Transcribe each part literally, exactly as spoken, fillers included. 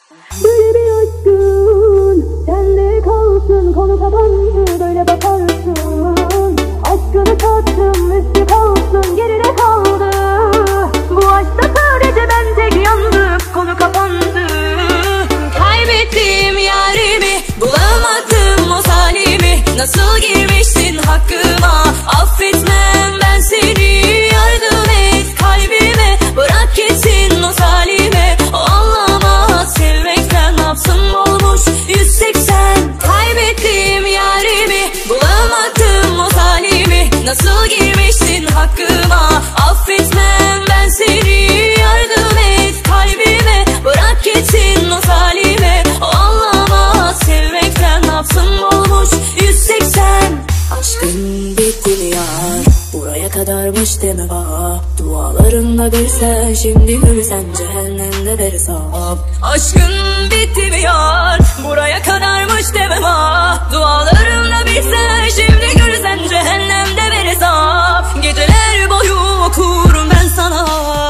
Böyle bir aşkın sende kalsın, konu kapandı böyle bakarsın. Aşkını tattım, üstü kalsın, geride kaldı. Bu aşkta sadece ben tek yandım, konu kapandı. Kaybettim yarimi, bulamadım o salimi. Nasıl girmiştin hakkıma, affetmem ben seni. Yardım et kalbime, bırak gitsin o salime. O anlamaz sevmekten, yapsın olmuş yüz seksen. Kaybettim yarimi, bulamadım o salimi. Nasıl girmiştin hakkıma, affetmem ben seni. Yardım et kalbime, bırak gitsin o salime. O anlamaz sevmekten, yapsın olmuş yüz seksen. Aşkın bitti mi yar, buraya kadarmış deme bak. Dualarımla bir sen, şimdi görürsen cehennemde ver hesap. Aşkın bitti mi yar, buraya kadarmış deme bak. Dualarımla bir sen, şimdi görürsen cehennemde ver hesap. Geceler boyu okurum ben sana.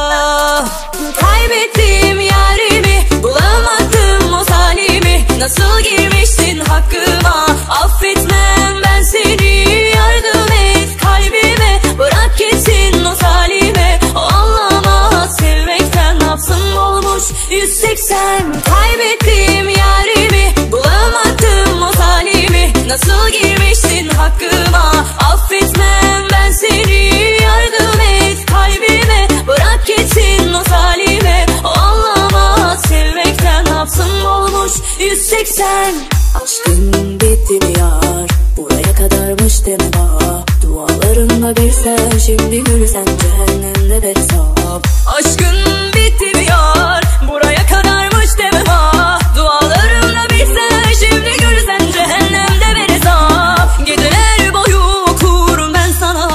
Kaybettim yarimi, bulamadım o salimi. Nasıl girmiştin hakkıma, affetmem ben seni. Yardım et kalbime, bırak gitsin o salime. O anlamaz sevmekten, yapsın olmuş yüz seksen. Kaybettim yarimi, bulamadım o salimi. Nasıl girmiştin hakkıma, affetmem ben seni. Yardım et kalbime, bırak gitsin o salime. O anlamaz sevmekten, yapsın olmuş yüz seksen. Aşkın bitti mi yar, buraya kadarmış deme bak. Dualarımla bir sen, şimdi görürsen cehennemde ver hesap. Aşkın bitti mi yar, buraya kadarmış deme bak. Dualarımla bir sen, şimdi görürsen cehennemde ver hesap. Geceler boyu okurum ben sana.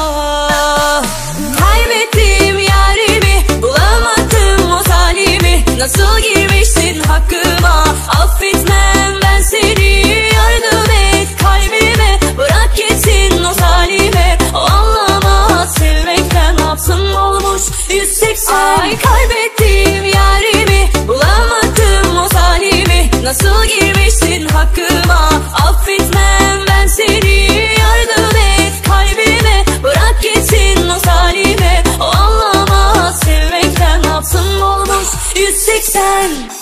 Kaybettim yarimi, bulamadım o salimi. Nasıl girmiştin hakkıma, affetmem ben seni. Yardım et kalbime, bırak gitsin o salime. O anlamaz sevmekten, yapsın olmuş yüz seksen. Ay kaybettim yarimi, bulamadım o salimi. Nasıl girmiştin hakkıma, affetmem ben seni. Yardım et kalbime, bırak gitsin o salime. O anlamaz sevmekten, yapsın olmuş yüz seksen.